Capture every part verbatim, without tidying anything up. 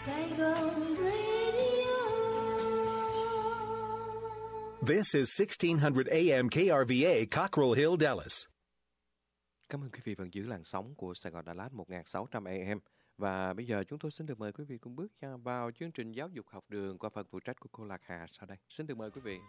Saigon Radio. This is sixteen hundred A M K R V A, Cockrell Hill, Dallas. Cảm ơn quý vị vẫn giữ làn sóng của Sài Gòn Đà Lạt một nghìn sáu trăm A M. Và bây giờ chúng tôi xin được mời quý vị cùng bước vào chương trình giáo dục học đường qua phần phụ trách của cô Lạc Hà sau đây. Xin được mời quý vị.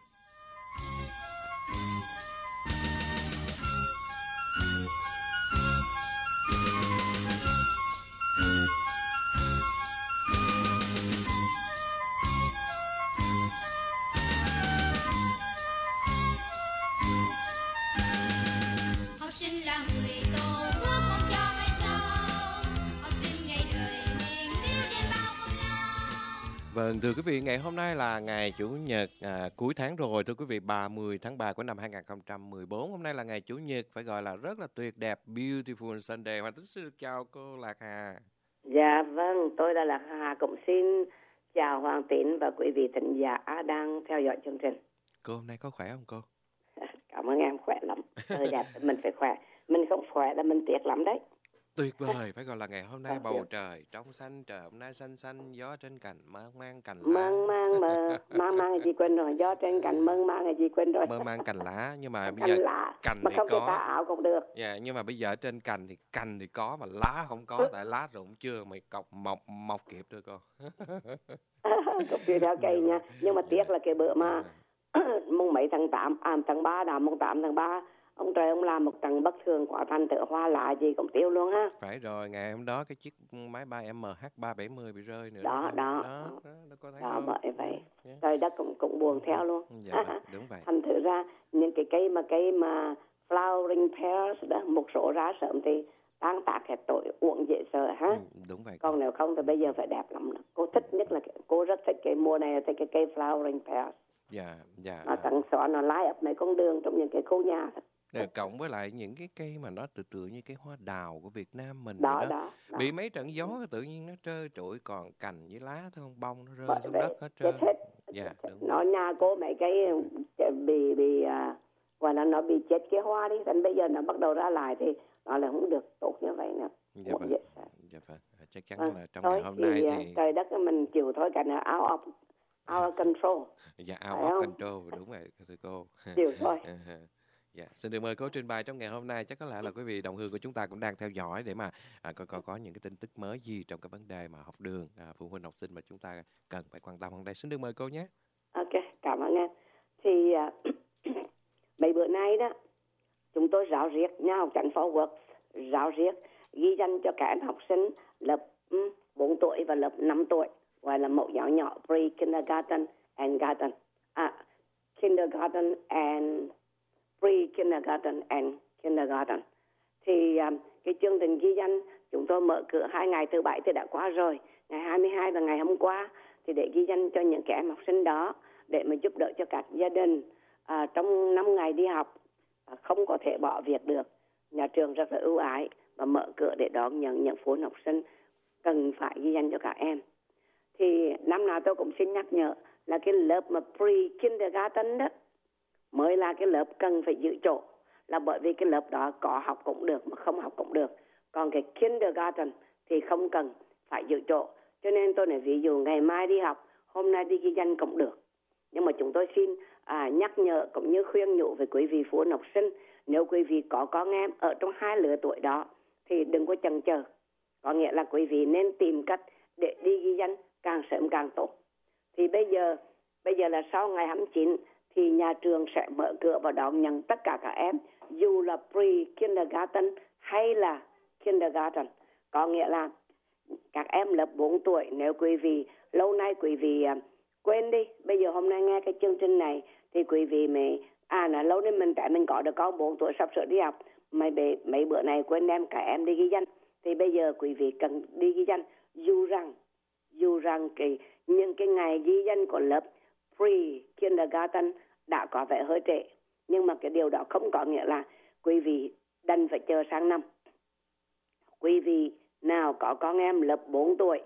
Học sinh là người tổ quốc mong cho mai sau. Học sinh ngày thời mình yêu trên bao công lao. Vâng, thưa quý vị, ngày hôm nay là ngày Chủ nhật à, cuối tháng rồi. Thưa quý vị, ba mươi tháng ba của năm hai nghìn không trăm mười bốn. Hôm nay là ngày Chủ nhật, phải gọi là rất là tuyệt đẹp, beautiful Sunday. Hoàng Tính xin được chào cô Lạc Hà. Dạ vâng, tôi là Lạc Hà, cũng xin chào Hoàng Tín và quý vị thính giả đang theo dõi chương trình. Cô hôm nay có khỏe không cô? Cảm ơn em, khỏe lắm. Trời đẹp, mình phải khỏe. Mình không khỏe là mình tiếc lắm đấy. Tuyệt vời, phải gọi là ngày hôm nay Vâng, bầu tuyệt. trời trong xanh, trời hôm nay xanh xanh, gió trên cành mang mang cành lá. Mang mang mơ, mang mang gì quên rồi, do trên cành mơn mang gì quên rồi. Mơ mang cành lá, nhưng mà bây Cành giờ lá, cành mà thì không thể có. tả ảo cũng được. Dạ, nhưng mà bây giờ trên cành thì cành thì có mà lá không có, tại lá rụng chưa mày cọc mọc mọc kịp thôi cô. Cũng tùy theo cây nha. Nhưng mà tiếc là cái bữa mà mùng mấy tháng tám, à, tháng ba đã mùng tám tháng ba, ông trời ông làm một trận bất thường quá, thành tựa hoa lá gì cũng tiêu luôn ha. Phải rồi, ngày hôm đó cái chiếc máy bay M H ba bảy mươi bị rơi nữa. Đó, đúng không? đó, đó, đó. đó, đó có thấy Đó không? bởi vậy. Dạ. Trời đất cũng cũng buồn theo luôn. Dạ, vâng, đúng vậy. Thành thử ra những cái cây mà cây mà flowering pears đó, một số ra sớm thì tan tác hết tội uổng dễ sợ ha. Ừ, đúng vậy. Còn nếu không thì bây giờ phải đẹp lắm đó. Cô thích nhất là cái, cô rất thích cái mùa này, thích cái cây flowering pears. Dạ, dạ. Nó trắng xóa, nó lái ập mấy con đường trong những cái khu nhà đó. Rồi cộng với lại những cái cây mà nó tự tự như cái hoa đào của Việt Nam mình Đó, vậy đó. đó, đó. Bị mấy trận gió tự nhiên nó trơ trụi, còn cành với lá thôi không, bông nó rơi Bởi xuống vậy, đất hết chết trơn. hết. Dạ, đúng. Nó nhà cô mấy cái bị bị à, gọi là nó bị chết cái hoa đi, thành bây giờ nó bắt đầu ra lại thì nó là không được tốt như vậy nữa. Dạ Không vâng. dễ sợ. Dạ vâng. Chắc chắn Vâng. là trong Thôi ngày hôm thì, nay à, thì trời đất mình chịu thôi, cả nó out of out of control. dạ Phải out of không? control, đúng vậy thưa cô. Chịu thôi. Dạ, xin được mời cô trình bày trong ngày hôm nay. Chắc có lẽ là quý vị đồng hương của chúng ta cũng đang theo dõi để mà à, coi coi có những cái tin tức mới gì trong cái vấn đề mà học đường, à, phụ huynh học sinh mà chúng ta cần phải quan tâm hôm nay. Xin được mời cô nhé. Ok, cảm ơn em. Thì à, mấy bữa nay đó chúng tôi ráo riết nhà học Chánh Phó Works ráo riết ghi danh cho các em học sinh lớp um, bốn tuổi và lớp năm tuổi, gọi là mẫu giáo nhỏ, pre-kindergarten and garden. À, kindergarten and pre-kindergarten and kindergarten. Thì um, cái chương trình ghi danh chúng tôi mở cửa hai ngày, thứ bảy thì đã qua rồi, ngày hai mươi hai và ngày hôm qua, thì để ghi danh cho những cái em học sinh đó để mà giúp đỡ cho các gia đình à, trong năm ngày đi học à, không có thể bỏ việc được. Nhà trường rất là ưu ái và mở cửa để đón nhận những phụ huynh học sinh cần phải ghi danh cho các em. Thì năm nào tôi cũng xin nhắc nhở là cái lớp mà pre-kindergarten đó mới là cái lớp cần phải giữ chỗ, là bởi vì cái lớp đó có học cũng được mà không học cũng được. Còn cái kindergarten thì không cần phải giữ chỗ. Cho nên tôi nói ví dụ ngày mai đi học, hôm nay đi ghi danh cũng được. Nhưng mà chúng tôi xin à, nhắc nhở cũng như khuyên nhủ với quý vị phụ huynh học sinh, nếu quý vị có con em ở trong hai lứa tuổi đó thì đừng có chần chờ. Có nghĩa là quý vị nên tìm cách để đi ghi danh càng sớm càng tốt. Thì bây giờ bây giờ là sau ngày hai mươi chín thì nhà trường sẽ mở cửa và đón nhận tất cả các em, dù là pre-kindergarten hay là kindergarten. Có nghĩa là các em lớp bốn tuổi, nếu quý vị lâu nay quý vị uh, quên đi, bây giờ hôm nay nghe cái chương trình này thì quý vị mới à là lâu nay mình trẻ mình có được con bốn tuổi sắp sửa đi học, mấy bề, mấy bữa này quên đem cả em đi ghi danh, thì bây giờ quý vị cần đi ghi danh, dù rằng dù rằng cái những cái ngày ghi danh của lớp pre-kindergarten đã có vẻ hơi trễ, nhưng mà cái điều đó không có nghĩa là quý vị đành phải chờ sang năm. Quý vị nào có con em lớp bốn tuổi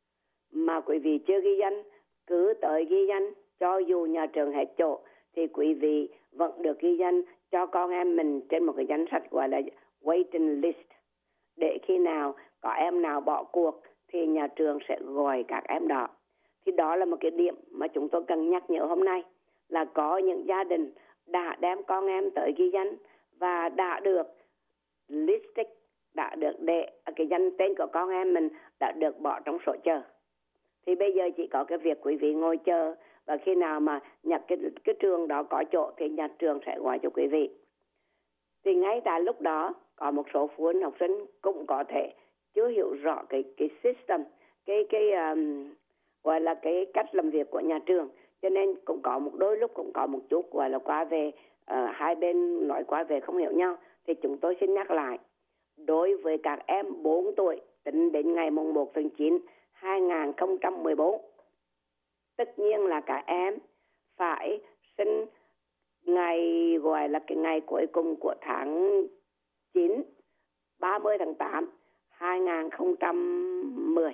mà quý vị chưa ghi danh, cứ tới ghi danh, cho dù nhà trường hết chỗ thì quý vị vẫn được ghi danh cho con em mình trên một cái danh sách gọi là waiting list, để khi nào có em nào bỏ cuộc thì nhà trường sẽ gọi các em đó. Thì đó là một cái điểm mà chúng tôi cần nhắc nhở hôm nay, là có những gia đình đã đem con em tới ghi danh và đã được listing, đã được để cái danh tên của con em mình đã được bỏ trong sổ chờ. Thì bây giờ chỉ có cái việc quý vị ngồi chờ, và khi nào mà nhập cái, cái trường đó có chỗ thì nhà trường sẽ gọi cho quý vị. Thì ngay tại lúc đó có một số phụ huynh học sinh cũng có thể chưa hiểu rõ cái cái system, cái cái um, gọi là cái cách làm việc của nhà trường, cho nên cũng có một đôi lúc cũng có một chút gọi là qua về uh, hai bên nói qua về không hiểu nhau. Thì chúng tôi xin nhắc lại, đối với các em bốn tuổi tính đến ngày mùng một tháng chín hai nghìn không trăm mười bốn, tất nhiên là các em phải sinh ngày gọi là cái ngày cuối cùng của tháng chín, ba mươi tháng tám hai nghìn không trăm mười.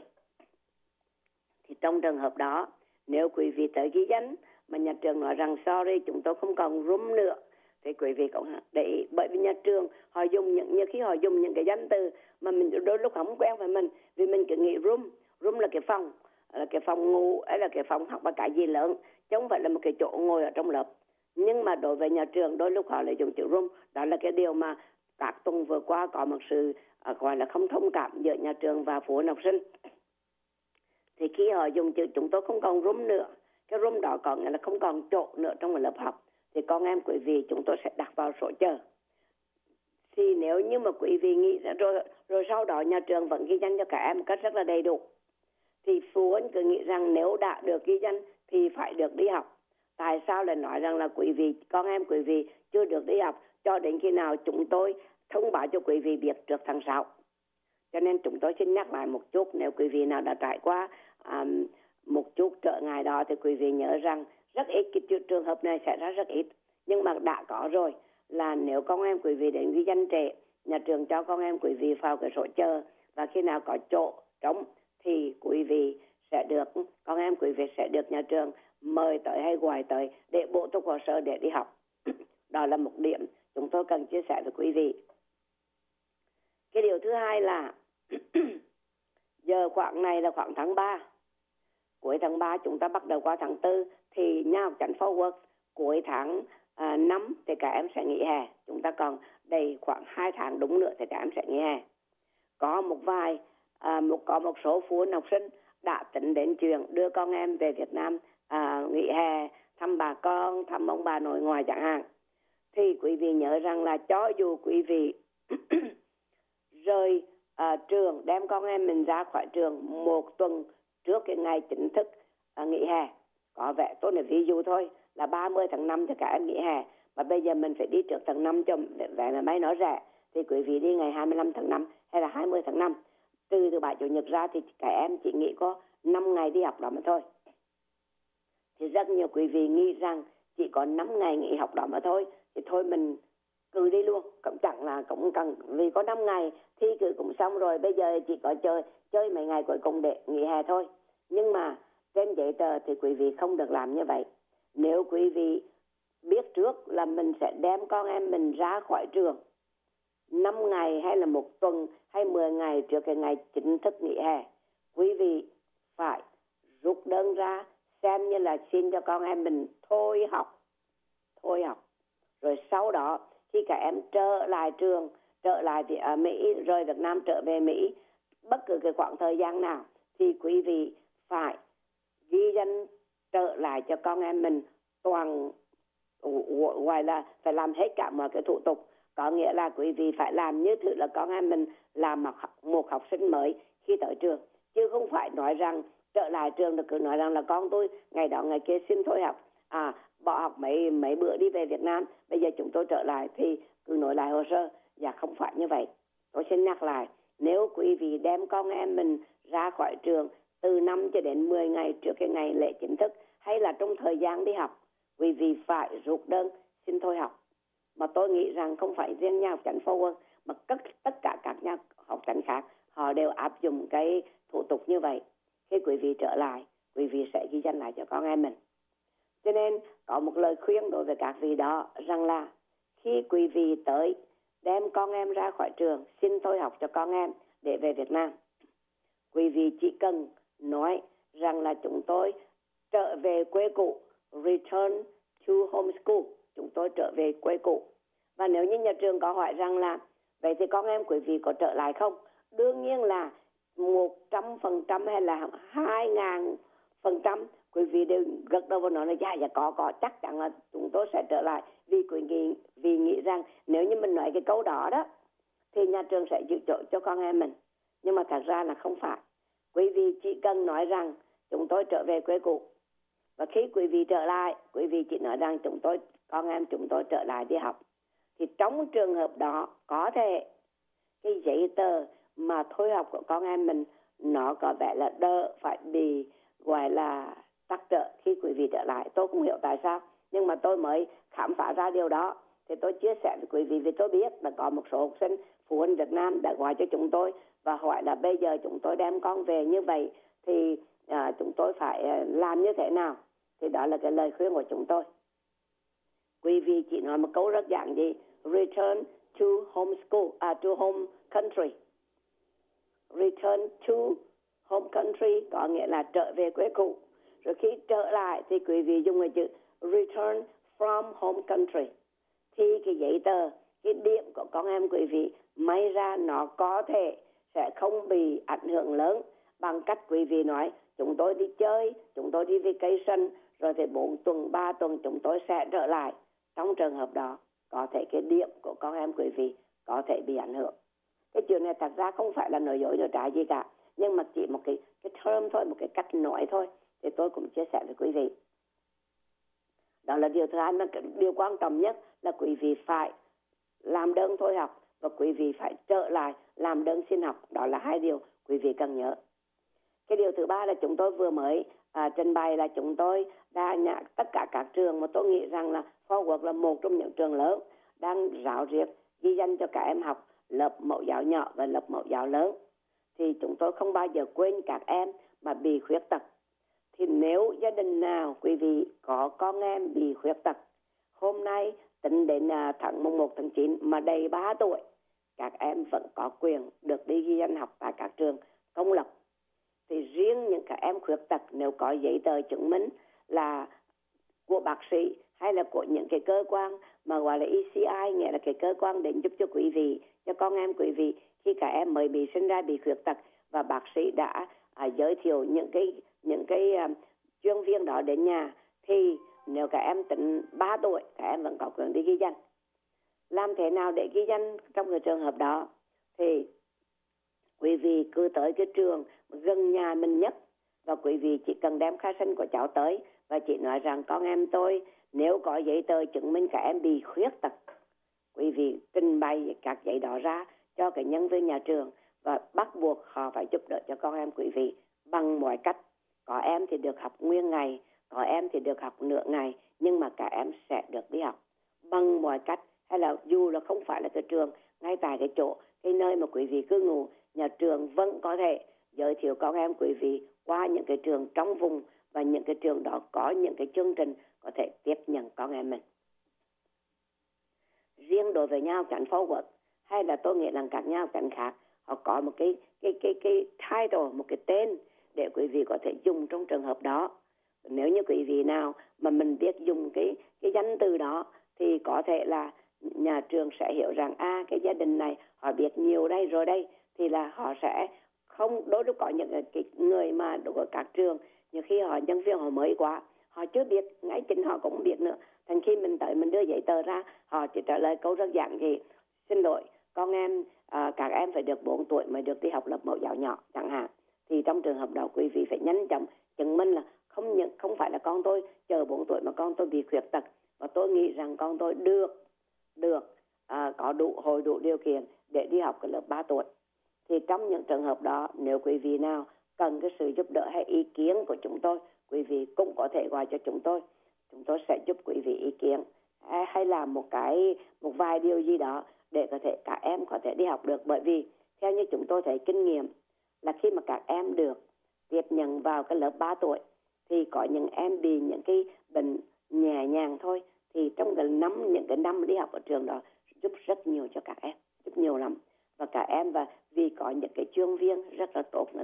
Thì trong trường hợp đó, nếu quý vị tới ghi danh mà nhà trường nói rằng sorry chúng tôi không còn room nữa, thì quý vị cũng để ý, bởi vì nhà trường họ dùng những như khi họ dùng những cái danh từ mà mình đôi lúc không quen với mình, vì mình cứ nghĩ room room là cái phòng, là cái phòng ngủ hay là cái phòng học và cái gì lớn, chứ không phải là một cái chỗ ngồi ở trong lớp. Nhưng mà đối với nhà trường đôi lúc họ lại dùng chữ room. Đó là cái điều mà các tuần vừa qua có một sự uh, gọi là không thông cảm giữa nhà trường và phụ huynh học sinh. Thì khi họ dùng chữ chúng tôi không còn room nữa, cái room đó có nghĩa là không còn chỗ nữa trong một lớp học, thì con em quý vị chúng tôi sẽ đặt vào sổ chờ. Thì nếu như mà quý vị nghĩ rồi, rồi sau đó nhà trường vẫn ghi danh cho các em cách rất là đầy đủ, thì phụ huynh cứ nghĩ rằng nếu đã được ghi danh thì phải được đi học. Tại sao lại nói rằng là quý vị, con em quý vị chưa được đi học cho đến khi nào chúng tôi thông báo cho quý vị biết trước tháng sáu. Cho nên chúng tôi xin nhắc lại một chút, nếu quý vị nào đã trải qua um, một chút trở ngại đó thì quý vị nhớ rằng rất ít cái trường hợp này xảy ra, rất ít. Nhưng mà đã có rồi là nếu con em quý vị đến ghi danh trễ, nhà trường cho con em quý vị vào cái sổ chờ, và khi nào có chỗ trống thì quý vị sẽ được, con em quý vị sẽ được nhà trường mời tới hay gọi tới để bổ túc hồ sơ để đi học. Đó là một điểm chúng tôi cần chia sẻ với quý vị. Cái điều thứ hai là giờ khoảng này là khoảng tháng ba, cuối tháng ba chúng ta bắt đầu qua tháng tư, thì nhà học Chánh Forward cuối tháng à, năm thì các em sẽ nghỉ hè. Chúng ta còn đầy khoảng hai tháng đúng nữa thì các em sẽ nghỉ hè. Có một vài à, một có một số phụ huynh học sinh đã tính đến chuyện đưa con em về Việt Nam à, nghỉ hè, thăm bà con, thăm ông bà nội ngoại chẳng hạn. Thì quý vị nhớ rằng là cho dù quý vị rời à, trường, đem con em mình ra khỏi trường một tuần trước cái ngày chính thức à, nghỉ hè, có vẻ tôi nói ví dụ thôi là ba mươi tháng năm cho các em nghỉ hè, mà bây giờ mình phải đi trước tháng năm cho vé máy bay nó rẻ, thì quý vị đi ngày hai mươi lăm tháng năm hay là hai mươi tháng năm, từ thứ bảy chủ nhật ra thì các em chỉ nghĩ có năm ngày đi học đó mà thôi. Thì rất nhiều quý vị nghĩ rằng chỉ có năm ngày nghỉ học đó mà thôi, thì thôi mình cứ đi luôn, cũng chẳng là cũng cần, vì có năm ngày thi cử cũng xong rồi, bây giờ chỉ có chơi chơi mấy ngày cuối cùng để nghỉ hè thôi. Nhưng mà trên giấy tờ thì quý vị không được làm như vậy. Nếu quý vị biết trước là mình sẽ đem con em mình ra khỏi trường năm ngày hay là một tuần hay mười ngày trước cái ngày chính thức nghỉ hè, quý vị phải rút đơn ra xem như là xin cho con em mình thôi học, thôi học. Rồi sau đó khi các em trở lại trường, trở lại thì ở Mỹ, rồi Việt Nam trở về Mỹ, bất cứ cái khoảng thời gian nào thì quý vị phải ghi danh trở lại cho con em mình toàn, gọi là phải làm hết cả mọi cái thủ tục. Có nghĩa là quý vị phải làm như thử là con em mình là một học sinh mới khi tới trường, chứ không phải nói rằng trở lại trường là cứ nói rằng là con tôi ngày đó ngày kia xin thôi học, à bỏ học mấy mấy bữa đi về Việt Nam, bây giờ chúng tôi trở lại thì cứ nối lại hồ sơ. Dạ không phải như vậy. Tôi xin nhắc lại, nếu quý vị đem con em mình ra khỏi trường từ năm cho đến mười ngày trước cái ngày lễ chính thức, hay là trong thời gian đi học, quý vị phải rút đơn xin thôi học. Mà tôi nghĩ rằng không phải riêng nhà học Chánh Forward, mà tất, tất cả các nhà học Chánh khác họ đều áp dụng cái thủ tục như vậy. Khi quý vị trở lại, quý vị sẽ ghi danh lại cho con em mình. Cho nên có một lời khuyên đối với các vị đó rằng là khi quý vị tới đem con em ra khỏi trường xin thôi học cho con em để về Việt Nam, quý vị chỉ cần nói rằng là chúng tôi trở về quê cũ, return to home school, chúng tôi trở về quê cũ. Và nếu như nhà trường có hỏi rằng là vậy thì con em quý vị có trở lại không? Đương nhiên là một trăm phần trăm hay là hai ngàn phần trăm quý vị đều gật đầu và nói là dạ dạ có có chắc chắn là chúng tôi sẽ trở lại, vì quý vị vì nghĩ rằng nếu như mình nói cái câu đó đó thì nhà trường sẽ giữ chỗ cho con em mình. Nhưng mà thật ra là không phải. Quý vị chỉ cần nói rằng chúng tôi trở về quê cũ, và khi quý vị trở lại, quý vị chỉ nói rằng chúng tôi con em chúng tôi trở lại đi học, thì trong trường hợp đó có thể cái giấy tờ mà thôi học của con em mình nó có vẻ là đỡ phải bị gọi là trắc trở khi quý vị trở lại. Tôi không hiểu tại sao, nhưng mà tôi mới khám phá ra điều đó thì tôi chia sẻ với quý vị, vì tôi biết là có một số học sinh phụ huynh Việt Nam đã gọi cho chúng tôi và hỏi là bây giờ chúng tôi đem con về như vậy thì à, chúng tôi phải à, làm như thế nào. Thì đó là cái lời khuyên của chúng tôi. Quý vị chỉ nói một câu rất giản dị: return to home school, à, to home country. Return to home country có nghĩa là trở về quê cũ. Rồi khi trở lại thì quý vị dùng cái chữ return from home country. Thì cái giấy tờ, cái điểm của con em quý vị may ra nó có thể sẽ không bị ảnh hưởng lớn bằng cách quý vị nói chúng tôi đi chơi, chúng tôi đi vacation, rồi thì bốn tuần, ba tuần chúng tôi sẽ trở lại. Trong trường hợp đó có thể cái điểm của con em quý vị có thể bị ảnh hưởng. Cái chuyện này thật ra không phải là nói dối nói trái gì cả, nhưng mà chỉ một cái, cái term thôi, một cái cách nói thôi, thì tôi cũng chia sẻ với quý vị. Đó là điều thứ hai, mà điều quan trọng nhất là quý vị phải làm đơn thôi học và quý vị phải trở lại làm đơn xin học. Đó là hai điều quý vị cần nhớ. Cái điều thứ ba là chúng tôi vừa mới à, trình bày là chúng tôi đã nhận tất cả các trường mà tôi nghĩ rằng là Forward là một trong những trường lớn đang ráo riết ghi danh cho các em học lớp mẫu giáo nhỏ và lớp mẫu giáo lớn. Thì chúng tôi không bao giờ quên các em mà bị khuyết tật. Thì nếu gia đình nào quý vị có con em bị khuyết tật, hôm nay tính đến tháng mùng một tháng chín mà đầy ba tuổi, các em vẫn có quyền được đi ghi danh học tại các trường công lập. Thì riêng những các em khuyết tật nếu có giấy tờ chứng minh là của bác sĩ hay là của những cái cơ quan mà gọi là e xê i, nghĩa là cái cơ quan đến giúp cho quý vị, cho con em quý vị khi các em mới bị sinh ra bị khuyết tật, và bác sĩ đã à, giới thiệu những cái những cái uh, chuyên viên đó đến nhà, thì nếu các em tính ba tuổi các em vẫn có quyền đi ghi danh. Làm thế nào để ghi danh trong cái trường hợp đó? Thì quý vị cứ tới cái trường gần nhà mình nhất và quý vị chỉ cần đem khai sinh của cháu tới và chỉ nói rằng con em tôi nếu có giấy tờ chứng minh các em bị khuyết tật, quý vị trình bày các giấy đó ra cho cái nhân viên nhà trường và bắt buộc họ phải giúp đỡ cho con em quý vị bằng mọi cách. Có em thì được học nguyên ngày, có em thì được học nửa ngày, nhưng mà các em sẽ được đi học bằng mọi cách. Hay là dù là không phải là cái trường ngay tại cái chỗ, cái nơi mà quý vị cư ngụ, nhà trường vẫn có thể giới thiệu con em quý vị qua những cái trường trong vùng, và những cái trường đó có những cái chương trình có thể tiếp nhận con em mình. Riêng đối với nhà học chánh Forward hay là tôi nghĩ rằng các nhà học chánh khác, họ có một cái cái cái cái title, một cái tên để quý vị có thể dùng trong trường hợp đó. Nếu như quý vị nào mà mình biết dùng cái cái danh từ đó thì có thể là nhà trường sẽ hiểu rằng a à, cái gia đình này họ biết nhiều đây rồi đây, thì là họ sẽ không, đôi lúc có những cái người mà đối với các trường nhiều khi họ nhân viên họ mới quá, họ chưa biết, ngay chính họ cũng không biết nữa. Thành khi mình tới mình đưa giấy tờ ra, họ chỉ trả lời câu rất giản dị: xin lỗi con em, à, các em phải được bốn tuổi mới được đi học lớp mẫu giáo nhỏ chẳng hạn. Thì trong trường hợp đó quý vị phải nhanh chóng chứng minh là không những không phải là con tôi chờ bốn tuổi mà con tôi bị khuyết tật, và tôi nghĩ rằng con tôi được được à, có đủ hồi đủ điều kiện để đi học cái lớp ba tuổi. Thì trong những trường hợp đó, nếu quý vị nào cần cái sự giúp đỡ hay ý kiến của chúng tôi, quý vị cũng có thể gọi cho chúng tôi. Chúng tôi sẽ giúp quý vị ý kiến hay, hay làm một cái một vài điều gì đó để có thể các em có thể đi học được. Bởi vì theo như chúng tôi thấy kinh nghiệm là khi mà các em được tiếp nhận vào cái lớp ba tuổi thì có những em bị những cái bệnh nhẹ nhàng thôi, thì trong cái năm những cái năm đi học ở trường đó giúp rất nhiều cho các em, giúp nhiều lắm. Và các em, và vì có những cái chuyên viên rất là tốt, người ta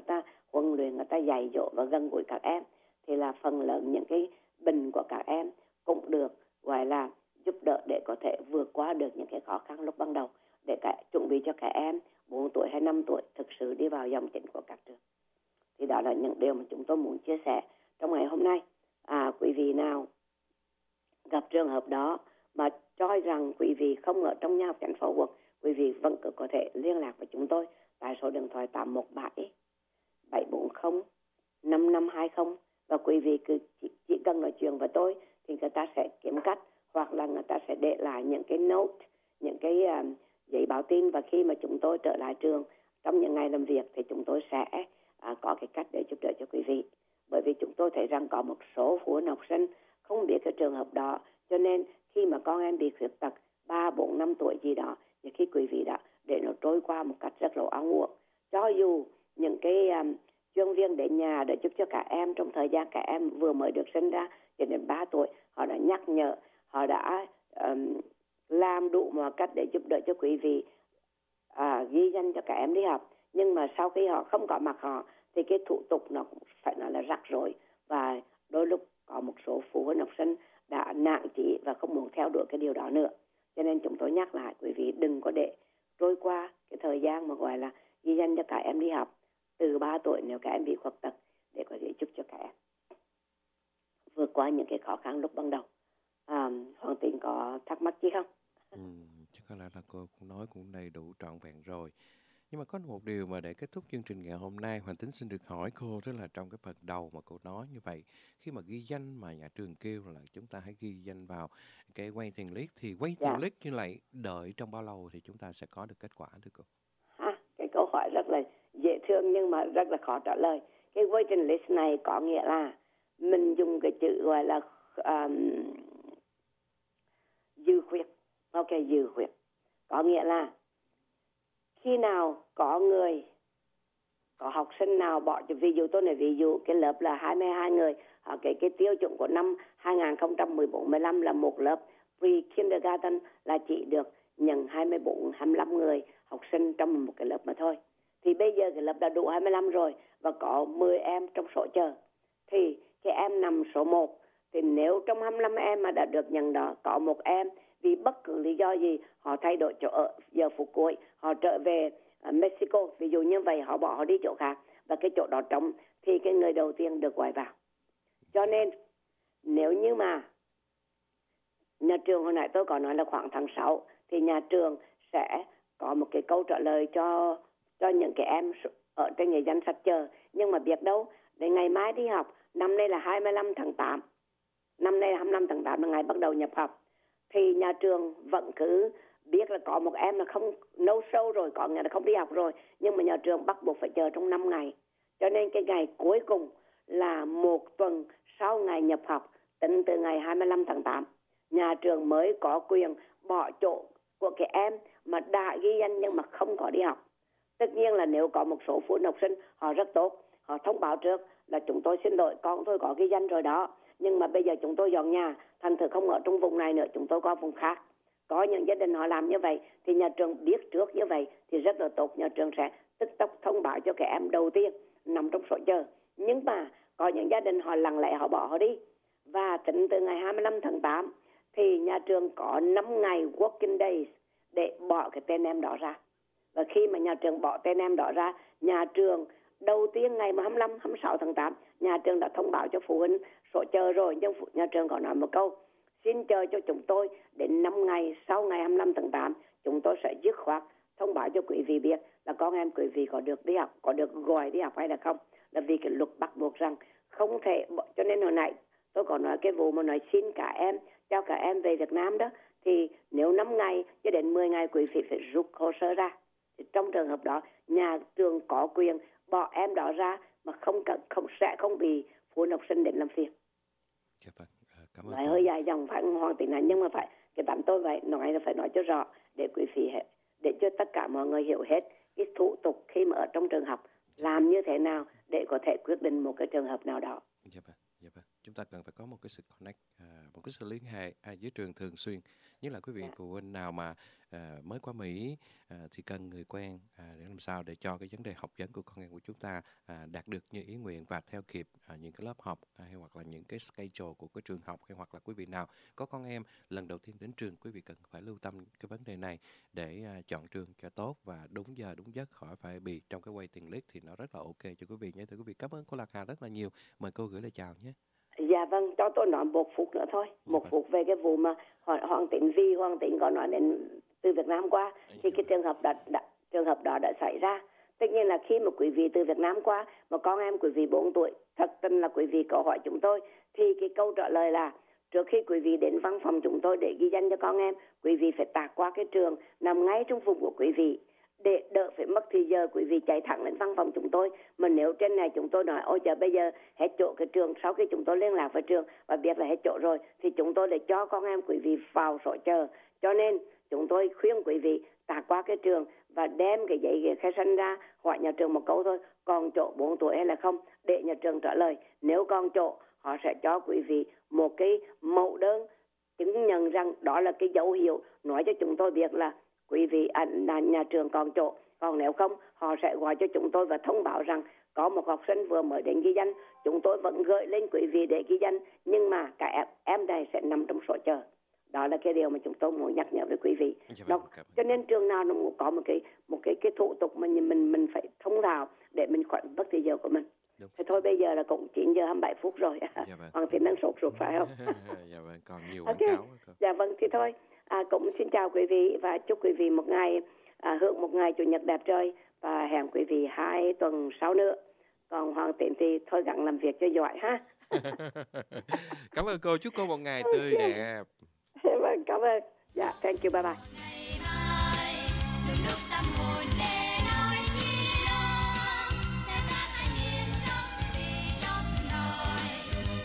huấn luyện, người ta dạy dỗ và gần gũi các em, thì là phần lớn những cái bệnh của các em cũng được gọi là giúp đỡ để có thể vượt qua được những cái khó khăn lúc ban đầu, để cả, chuẩn bị cho các em bốn tuổi hay năm tuổi thực sự đi vào dòng chính của các trường. Thì đó là những điều mà chúng tôi muốn chia sẻ trong ngày hôm nay. À, quý vị nào gặp trường hợp đó mà cho rằng quý vị không ở trong nhà học Chánh Forward, quý vị vẫn cứ có thể liên lạc với chúng tôi tại số điện thoại tám một bảy bảy bốn không năm năm hai không, và quý vị cứ chỉ, chỉ cần nói chuyện với tôi thì người ta sẽ kiếm cách, hoặc là người ta sẽ để lại những cái note, những cái uh, giấy báo tin, và khi mà chúng tôi trở lại trường trong những ngày làm việc thì chúng tôi sẽ uh, có cái cách để giúp đỡ cho quý vị. Bởi vì chúng tôi thấy rằng có một số phụ huynh học sinh không biết cái trường hợp đó, cho nên khi mà con em bị khuyết tật ba, bốn, năm tuổi gì đó, thì khi quý vị đã để nó trôi qua một cách rất là oan uổng. Cho dù những cái um, chuyên viên đến nhà để giúp cho các em trong thời gian các em vừa mới được sinh ra cho đến ba tuổi, họ đã nhắc nhở, họ đã um, làm đủ mọi cách để giúp đỡ cho quý vị à, ghi danh cho các em đi học. Nhưng mà sau khi họ không có mặt họ thì cái thủ tục nó cũng phải nói là rắc rối, và đôi lúc có một số phụ huynh học sinh đã nản chí và không muốn theo đuổi cái điều đó nữa. Cho nên chúng tôi nhắc lại quý vị đừng có để trôi qua cái thời gian mà gọi là ghi danh cho các em đi học từ ba tuổi nếu các em bị khuyết tật, để có thể giúp cho các em vượt qua những cái khó khăn lúc ban đầu. À, Hoàng Tín có thắc mắc gì không? Ừ, chắc có lẽ là cô cũng nói cũng đầy đủ trọn vẹn rồi. Nhưng mà có một điều mà để kết thúc chương trình ngày hôm nay, Hoàng Tín xin được hỏi cô, đó là trong cái phần đầu mà cô nói như vậy, khi mà ghi danh mà nhà trường kêu là chúng ta hãy ghi danh vào cái waiting list, thì waiting Dạ. list như lại đợi trong bao lâu thì chúng ta sẽ có được kết quả thưa cô? Ha, cái câu hỏi rất là dễ thương nhưng mà rất là khó trả lời. Cái waiting list này có nghĩa là mình dùng cái chữ gọi là um, dự khuyết. Ok, dự khuyết. Có nghĩa là khi nào có người, có học sinh nào bỏ, ví dụ tôi nói ví dụ cái lớp là hai mươi hai người, cái cái tiêu chuẩn của năm hai không một bốn mười lăm là một lớp pre-kindergarten là chỉ được nhận hai mươi bốn, hai mươi lăm người học sinh trong một cái lớp mà thôi. Thì bây giờ cái lớp đã đủ hai mươi lăm rồi và có mười em trong số chờ. Thì cái em nằm số một, thì nếu trong hai mươi lăm em mà đã được nhận đó, có một em vì bất cứ lý do gì họ thay đổi chỗ ở giờ phút cuối, họ trở về uh, Mexico, ví dụ như vậy, họ bỏ họ đi chỗ khác và cái chỗ đó trống, thì cái người đầu tiên được gọi vào. Cho nên nếu như mà nhà trường, hồi nãy tôi có nói là khoảng tháng sáu thì nhà trường sẽ có một cái câu trả lời cho cho những cái em ở trên cái danh sách chờ. Nhưng mà biết đâu đến ngày mai đi học, năm nay là hai mươi lăm tháng tám, năm nay là hai mươi lăm tháng tám là ngày bắt đầu nhập học, thì nhà trường vẫn cứ biết là có một em là không no show rồi, có nghĩa là không đi học rồi, nhưng mà nhà trường bắt buộc phải chờ trong năm ngày. Cho nên cái ngày cuối cùng là một tuần sau ngày nhập học, tính từ ngày hai mươi lăm tháng tám, nhà trường mới có quyền bỏ chỗ của cái em mà đã ghi danh nhưng mà không có đi học. Tất nhiên là nếu có một số phụ huynh học sinh họ rất tốt, họ thông báo trước là chúng tôi xin lỗi, con tôi có ghi danh rồi đó, nhưng mà bây giờ chúng tôi dọn nhà, thành thử không ở trong vùng này nữa, chúng tôi có vùng khác. Có những gia đình họ làm như vậy thì nhà trường biết trước như vậy thì rất là tốt, nhà trường sẽ tức tốc thông báo cho các em đầu tiên nằm trong số chờ. Nhưng mà có những gia đình họ lặng lẽ họ bỏ họ đi, và tính từ ngày hai mươi lăm tháng tám thì nhà trường có năm ngày working days để bỏ cái tên em đó ra. Và khi mà nhà trường bỏ tên em đó ra, nhà trường đầu tiên ngày hai mươi lăm, hai mươi sáu tháng tám, nhà trường đã thông báo cho phụ huynh số chờ rồi, nhưng nhà trường có nói một câu: xin chờ cho chúng tôi đến năm ngày sau ngày hai mươi lăm tháng tám, chúng tôi sẽ dứt khoát thông báo cho quý vị biết là con em quý vị có được đi học, có được gọi đi học hay là không. Là vì cái luật bắt buộc rằng không thể, cho nên hồi nãy tôi có nói cái vụ mà nói xin cả em, cho cả em về Việt Nam đó, thì nếu năm ngày cho đến mười ngày quý vị phải rút hồ sơ ra. Thì trong trường hợp đó, nhà trường có quyền bỏ em đó ra mà không không sẽ không bị phụ huynh học sinh đến làm phiền. Dạ vâng, cảm ơn. Nói hơi dài dòng phải Hoàng Tín này, nhưng mà phải cái tạm tôi vậy nói là phải nói cho rõ để quý vị hết, để cho tất cả mọi người hiểu hết cái thủ tục khi mà ở trong trường học làm như thế nào để có thể quyết định một cái trường hợp nào đó. Dạ vâng, dạ vâng. chúng ta cần phải có một cái sự connect, à, một cái sự liên hệ à, với trường thường xuyên. Nhất là quý vị phụ huynh nào mà à, mới qua Mỹ à, thì cần người quen à, để làm sao để cho cái vấn đề học vấn của con em của chúng ta à, đạt được như ý nguyện và theo kịp à, những cái lớp học à, hay hoặc là những cái schedule của cái trường học, hay hoặc là quý vị nào có con em lần đầu tiên đến trường, quý vị cần phải lưu tâm cái vấn đề này để à, chọn trường cho tốt và đúng giờ đúng giấc, khỏi phải bị trong cái waiting list thì nó rất là ok cho quý vị nhé. Thưa quý vị, cảm ơn cô Lạc Hà rất là nhiều. Mời cô gửi lời chào nhé. Dạ vâng, cho tôi nói một phút nữa thôi. Một vâng. phút về cái vụ mà Hoàng, Hoàng Tĩnh Vi, Hoàng Tĩnh có nói đến từ Việt Nam qua, thì cái trường hợp đó đã, trường hợp đó đã xảy ra. Tất nhiên là khi mà quý vị từ Việt Nam qua, mà con em quý vị bốn tuổi, thật tình là quý vị có hỏi chúng tôi, thì cái câu trả lời là trước khi quý vị đến văn phòng chúng tôi để ghi danh cho con em, quý vị phải tạt qua cái trường nằm ngay trong vùng của quý vị, để đỡ phải mất thì giờ quý vị chạy thẳng lên văn phòng chúng tôi. Mà nếu trên này chúng tôi nói ôi giờ bây giờ hết chỗ cái trường, sau khi chúng tôi liên lạc với trường và biết là hết chỗ rồi, thì chúng tôi để cho con em quý vị vào sổ chờ. Cho nên chúng tôi khuyên quý vị tạt qua cái trường và đem cái giấy khai sinh ra, hỏi nhà trường một câu thôi, còn chỗ bốn tuổi hay là không, để nhà trường trả lời. Nếu còn chỗ, họ sẽ cho quý vị một cái mẫu đơn chứng nhận rằng đó là cái dấu hiệu nói cho chúng tôi biết là quý vị à, nhà trường còn chỗ. Còn nếu không, họ sẽ gọi cho chúng tôi và thông báo rằng có một học sinh vừa mới đến ghi danh, chúng tôi vẫn gửi lên quý vị để ghi danh, nhưng mà cả em, em này sẽ nằm trong sổ chờ. Đó là cái điều mà chúng tôi muốn nhắc nhở với quý vị. Nó, cho nên trường nào nó cũng có một cái một cái cái thủ tục mà mình mình phải thông thạo để mình khỏi mất thời giờ của mình. Đúng. Thế thôi, bây giờ là cũng chín giờ hai mươi bảy phút rồi. Dạ vâng. Còn thì đang sốt ruột phải không? Dạ vâng, còn nhiều quảng Okay. cáo. Dạ vâng, thì thôi. À, cũng xin chào quý vị và chúc quý vị một ngày à, hưởng một ngày chủ nhật đẹp trời, và hẹn quý vị hai tuần sau nữa. Còn Hoàng Tĩnh thì thôi gắng làm việc cho giỏi ha. Cảm ơn cô, chúc cô một ngày tươi đẹp. Vâng, cảm ơn. Dạ, thank you, bye bye.